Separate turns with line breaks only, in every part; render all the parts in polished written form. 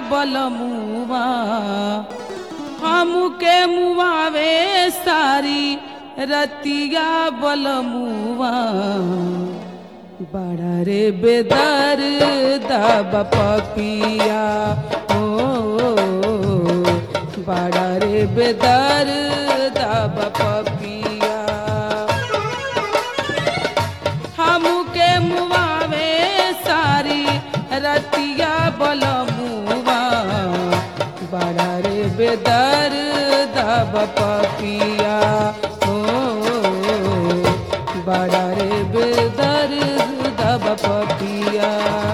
बलमुआ हमके मुआवे सारी रतिया बलमुआ बड़ा रे बेदर्दा पपिया ओ बड़ा रे बेदर्दा पपिया हमके मुआवे सारी रतिया बलमुआ बड़ा रे बेदर्दा पपिया ओ बड़ा रे बेदर्दा पपिया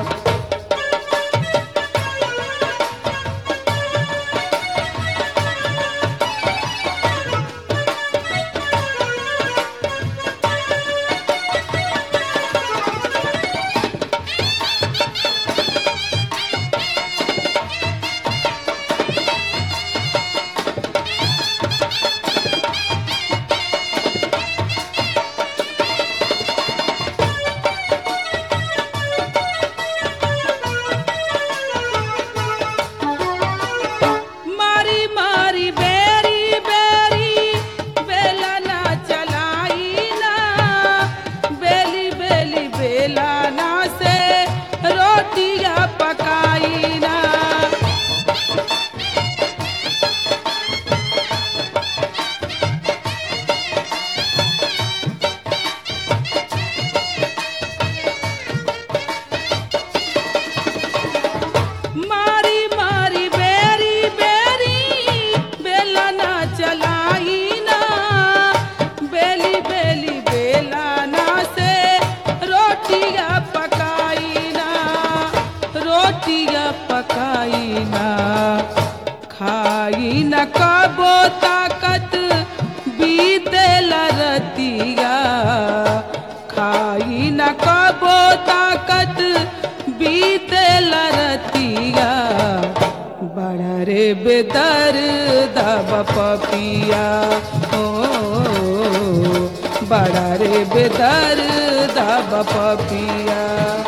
खाई न कबो ताकत बीतेल रतिया खाई न कबो ताकत बीतेल रतिया बड़ा रे बेदर्दा पपिया ओ बड़ा रे बेदर्दा पपिया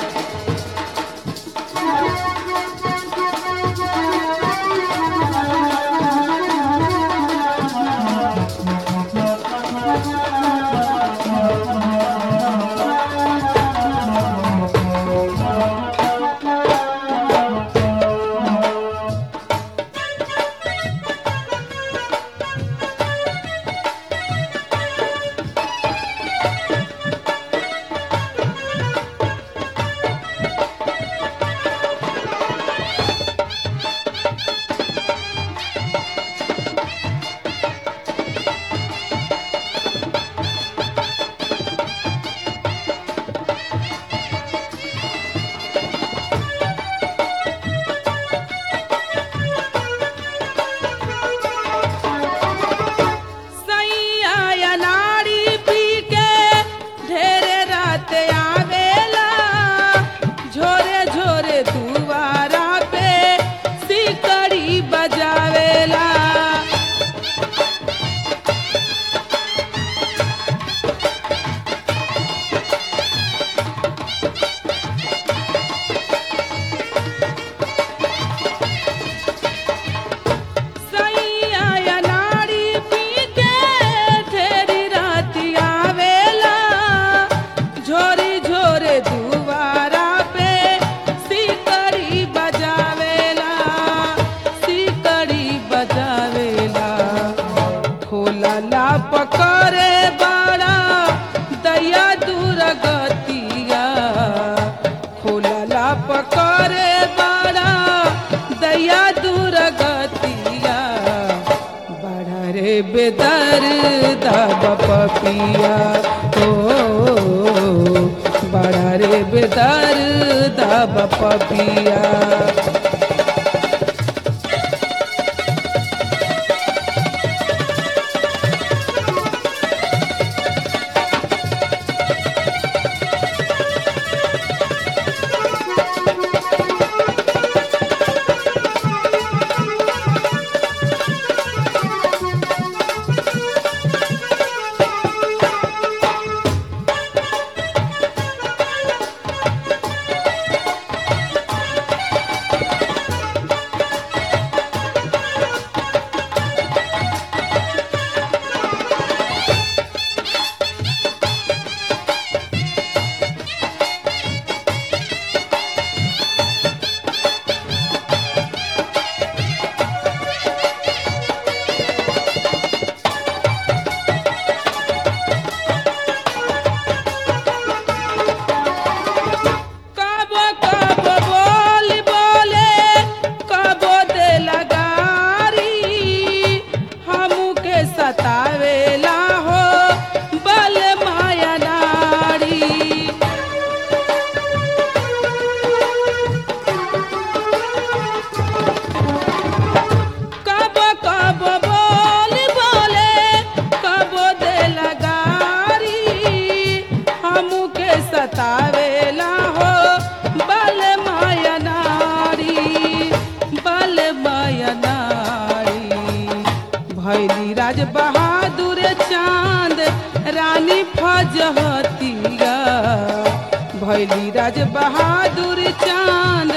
पकड़े बड़ा दया दुर्गतिया खोलला पकड़े बड़ा दया दुर्गतिया बड़ा रे बेदर्दा पपिया ओ बड़ा रे बेदर्दा पपिया जहतिया भैली राज बहादुर चांद